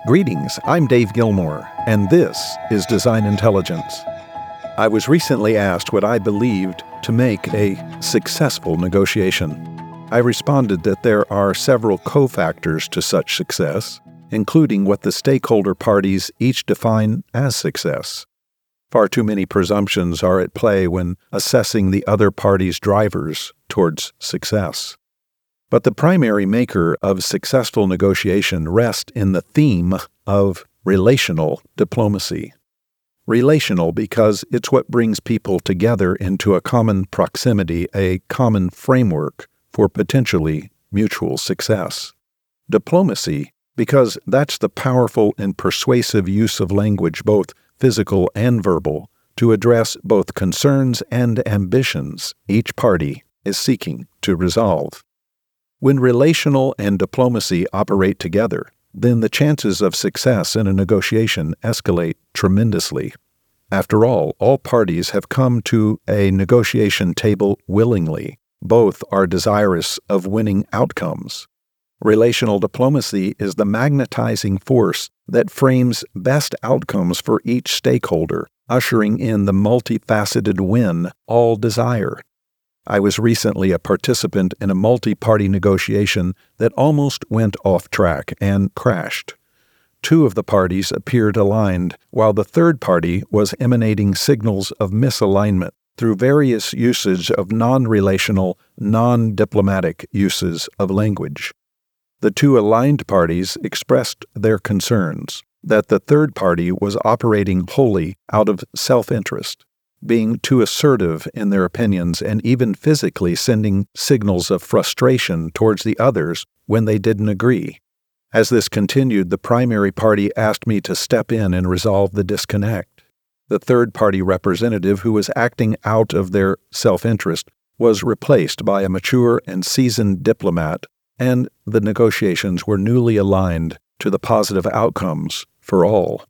Greetings, I'm Dave Gilmore, and this is Design Intelligence. I was recently asked what I believed to make a successful negotiation. I responded that there are several cofactors to such success, including what the stakeholder parties each define as success. Far too many presumptions are at play when assessing the other party's drivers towards success. But the primary maker of successful negotiation rests in the theme of relational diplomacy. Relational because it's what brings people together into a common proximity, a common framework for potentially mutual success. Diplomacy because that's the powerful and persuasive use of language, both physical and verbal, to address both concerns and ambitions each party is seeking to resolve. When relational and diplomacy operate together, then the chances of success in a negotiation escalate tremendously. After all parties have come to a negotiation table willingly. Both are desirous of winning outcomes. Relational diplomacy is the magnetizing force that frames best outcomes for each stakeholder, ushering in the multifaceted win all desire. I was recently a participant in a multi-party negotiation that almost went off track and crashed. Two of the parties appeared aligned, while the third party was emanating signals of misalignment through various usage of non-relational, non-diplomatic uses of language. The two aligned parties expressed their concerns that the third party was operating wholly out of self-interest, being too assertive in their opinions and even physically sending signals of frustration towards the others when they didn't agree. As this continued, the primary party asked me to step in and resolve the disconnect. The third-party representative, who was acting out of their self-interest, was replaced by a mature and seasoned diplomat, and the negotiations were newly aligned to the positive outcomes for all.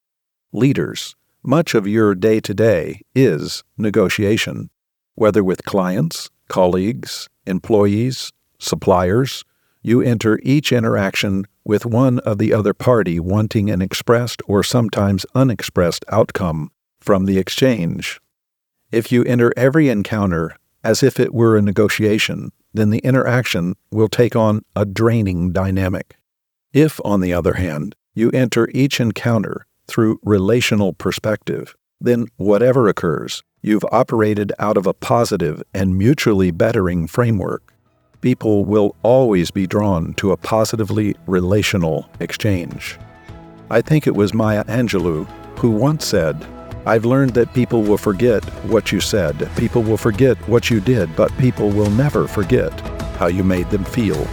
Leaders, much of your day-to-day is negotiation, whether with clients, colleagues, employees, suppliers. You enter each interaction with one of the other party wanting an expressed or sometimes unexpressed outcome from the exchange. If you enter every encounter as if it were a negotiation, then the interaction will take on a draining dynamic. If, on the other hand, you enter each encounter through relational perspective, then whatever occurs, you've operated out of a positive and mutually bettering framework. People will always be drawn to a positively relational exchange. I think it was Maya Angelou who once said, "I've learned that people will forget what you said, people will forget what you did, but people will never forget how you made them feel."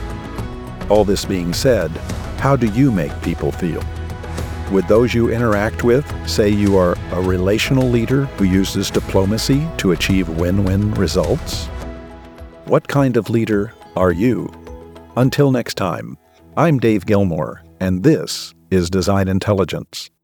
All this being said, how do you make people feel? Would those you interact with say you are a relational leader who uses diplomacy to achieve win-win results? What kind of leader are you? Until next time, I'm Dave Gilmore, and this is Design Intelligence.